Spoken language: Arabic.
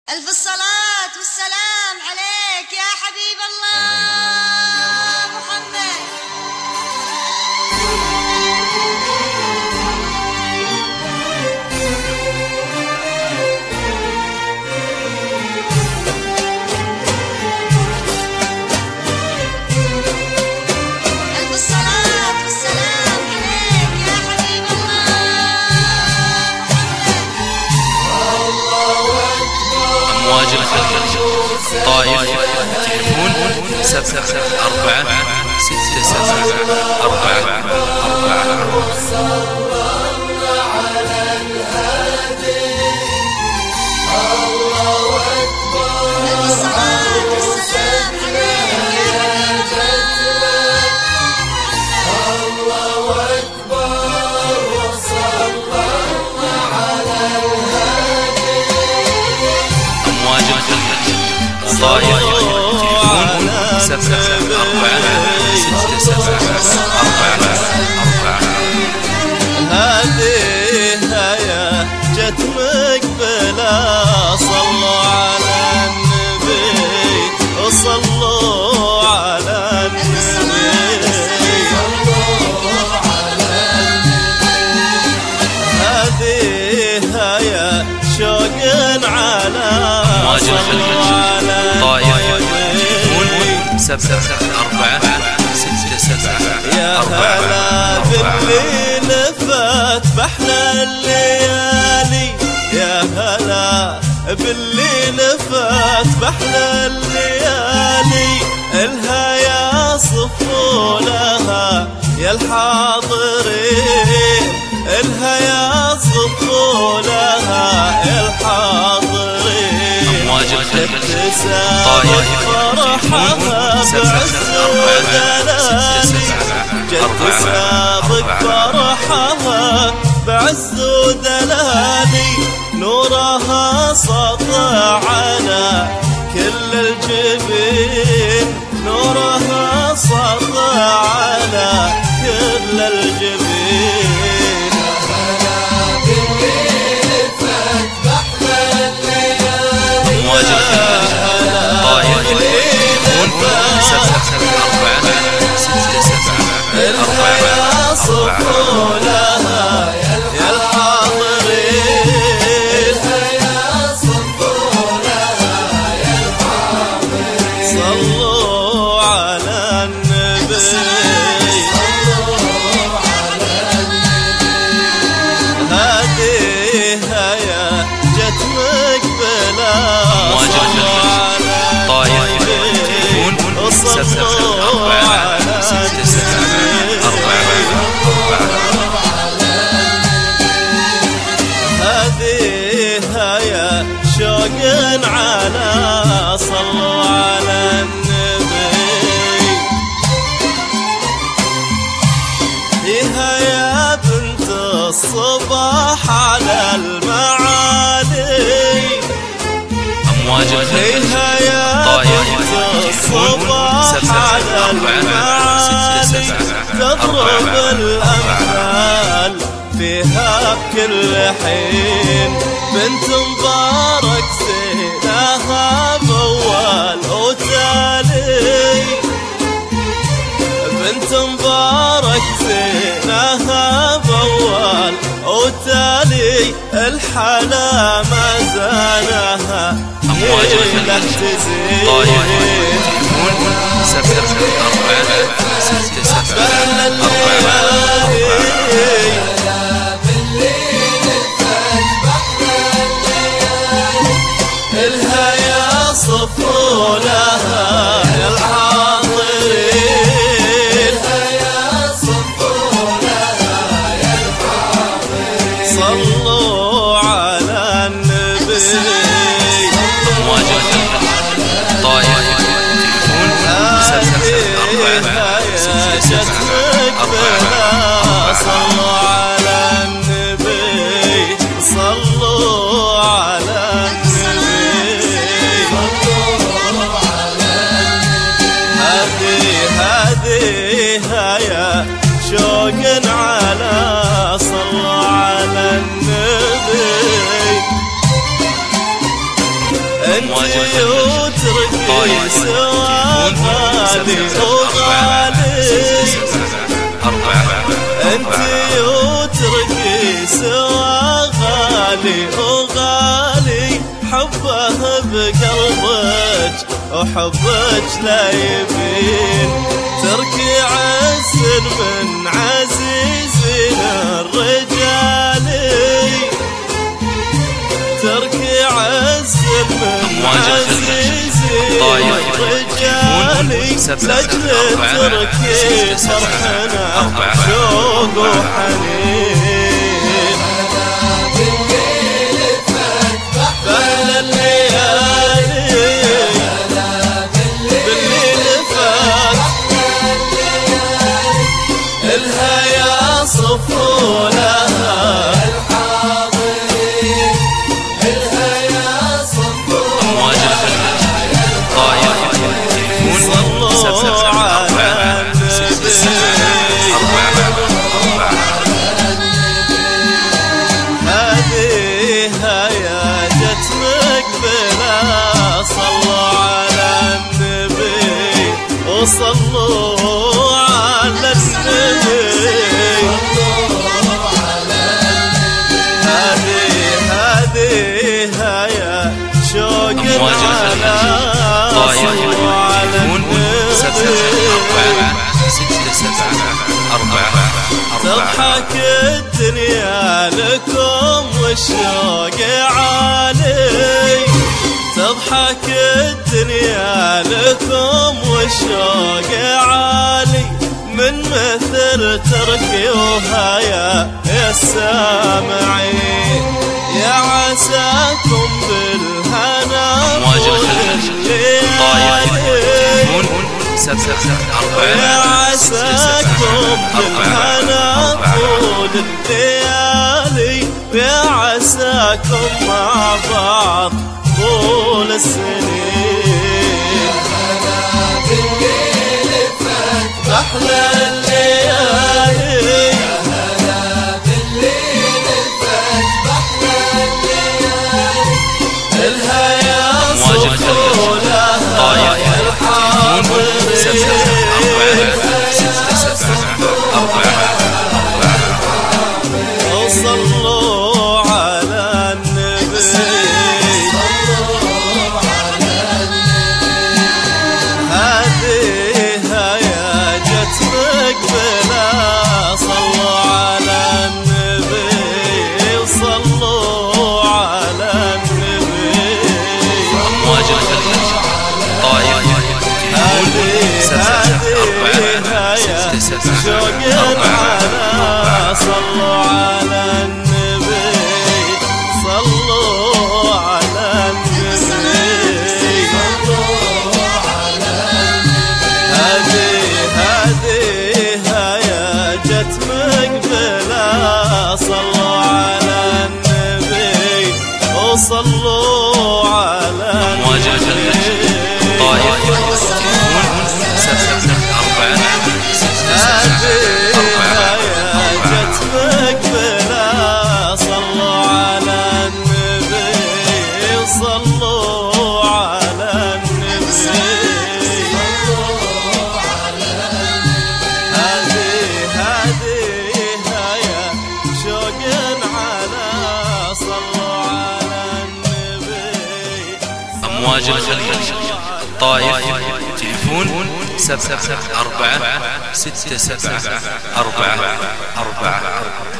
ألف الصلاة والسلام عليك يا حبيب الله محمد. ألف الصلاة والسلام عليك يا حبيب الله محمد. أمواج الخلق طائف تحفون 7 4 6 7 4 4. طائف تحفون 7 4 6 7 4 4. هذه هيا جت مقبلة، صلوا على النبي وصلوا على النبي. هذه هيا شوق على طائف تحفون 7 4 6 7 يا هلا باللي نفت بحلى الليالي، يا هلا باللي نفت بحلى الليالي. الها يا صفوا لها يا الحاضرين، الها يا صفوا لها يا الحاضرين. طائف فرحها بعز ودلالي، جد سابق فرحها بعز ودلالي. نورها سطع على كل الجبين، نورها سطع على كل الجبين. يا صفوا لها يا الحاضرين، يا صفوا لها يا الحاضرين. صلوا على النبي، صلوا على النبي. هذه هيا جت مقبلة، صلوا على النبي وصلوا على شوق على صلوا على النبي. فيها يا بنت الصباح على المعالي، فيها يا بنت الصباح على المعالي. تضرب الأمثال فيها بكل حين، بنت مبارك سيناها بأول وتالي، بنت مبارك سيناها بأول وتالي. الحلا ما زانها إلا تزين. طائف تحفون 7 4 6 7 4. الها يا صفوا لها يا الحاضرين، يا صفوا لها يا الحاضرين. صلوا على النبي. طائف تحفون 7 4 6 7 4. صلوا على النبي، صلوا على النبي. هذه هيا شوق على صلوا على النبي. انتي وتركي سوا غالي وغالي انتي وتركي سوا غالي وغالي حبه بقلبك وحبك لا يبين تركي عز من عزيزين الرجالي تركي عز من عزيزين الرجالي لجل تركي فرحنا شوق وحنين فهل الليالي بالليل فات الها يا صفولها الحاضرين الها يا صفولها صلوا على النبي هذه هياجة مقبلة صلوا على النبي وصلوا على النبي هذه هيا شوق على صلوا على النبي تضحك الدنيا لكم والشوق عالي تضحك الدنيا لكم والشوق عالي من مثل تركي وهيا يا السامعين يا عساكم بالهنا يا عساكم بالهنا طول الليالي يا عساكم مع بعض طول السنين أحلى الليالي الها يا صفولها وصلوا على النبي هذه هياجة مقبلة صلوا على النبي وصلوا على النبي شوق على صلوا على النبي صلوا على النبي هذه هياجة مقبلة صلوا على النبي وصلوا على النبي أمواج الخليج طائف تليفون 7 4 6 7 4 4